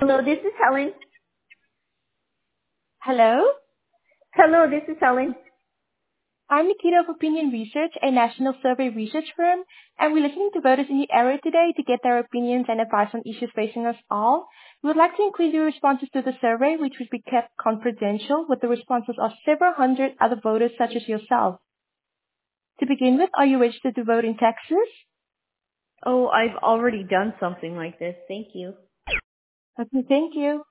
Hello, this is Helen. Hello, Hello, this is Helen. I'm Nikita of Opinion Research, a national survey research firm, and we're listening to voters in the area today to get their opinions and advice on issues facing us all. We would like to include your responses to the survey, which would be kept confidential, with the responses of several hundred other voters such as yourself. To begin with, are you registered to vote in Texas? Oh, I've already done something like this. Thank you. Okay, thank you.